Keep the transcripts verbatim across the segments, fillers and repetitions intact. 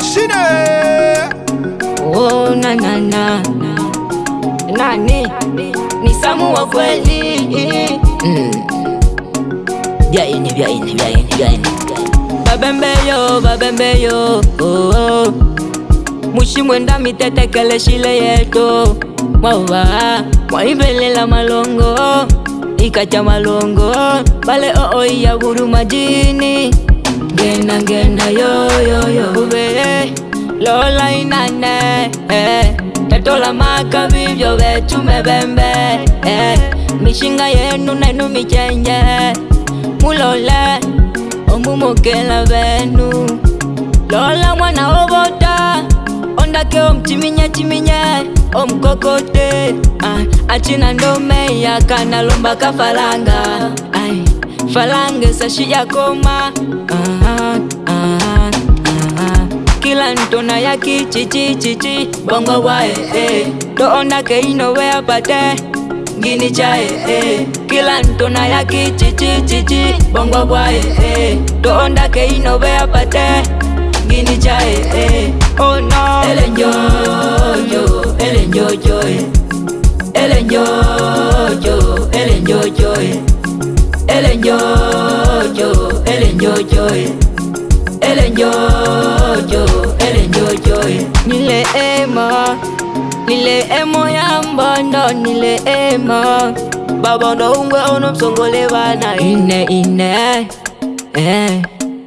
Shine. Oh na na na nani ni Samu wa kweli. Mm. Vyaini vyaini vyaini vyaini babembe yo babembe yo oh, oh. Mushimwenda mitetekele shile yeto mwawa mwaibelela malongo ikacha malongo bale oo oh, iya guru majini gena gena yo yo yo ube lola inane eh. Tatola maka vivyo vetu mebembe eh. Mishinga yenu nenu michenye mulole omumokela venu lola mwana obota ondake omtiminye timinye omkokote ah, achina ndome ya kana lomba kafalanga ay falange sashi ya koma ah, ah, ah. Kila ntona ya kichichi chichi bongo wae eh. To ondake inowe apate ngini chae eh. Kila ntona ya kichichi chichi bongo bwae eh. To ondake inowe apate ngini chae eh. Oh no ele njojo ele njojo eh. Ele njojo ele njojo eh. Ele njojo ele njojo eh. Ele njojo ele njojo eh. Nile ema nile emo ya mbondo nile emo babondo ungwe ono msongole wana ine ine eh.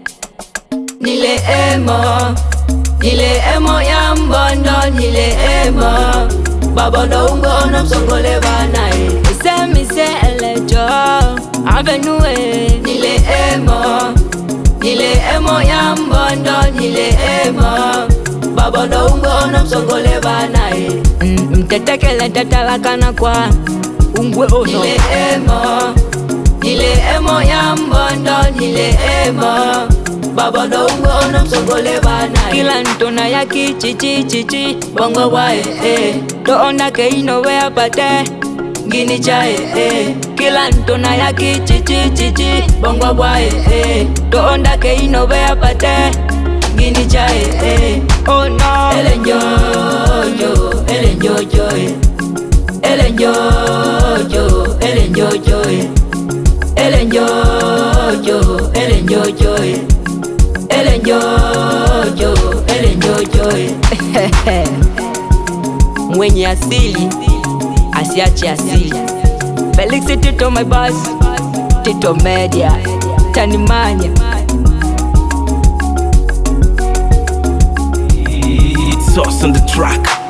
Nile emo nile emo ya mbondo nile emo babondo ungwe ono msongole wana eh. Semi se elejo avenue nile emo nile emo ya mbondo nile emo babondo ungwe ono msongole wana eh. Mtetekele tetelakana kwa ungwe ono nile emo nile emo ya mbondo nile emo babondo ungwe ono msongole bana kila ntona ya kichichi chichi bongo wae eh. To ondake inowe apate ngini chae eh. Kila ntona ya kichichi chichi bongo wae eh. To ondake inowe apate ngini chae eh. Oh no ele njojo ele njojo eh. Ele njojo ele njojo eh. Ele njojo ele njojo eh. Ele njojo ele njojo eh. Mwenye asili asiache asili. Felix Tito my boss Tito Media Tanimanya. It's us on the track.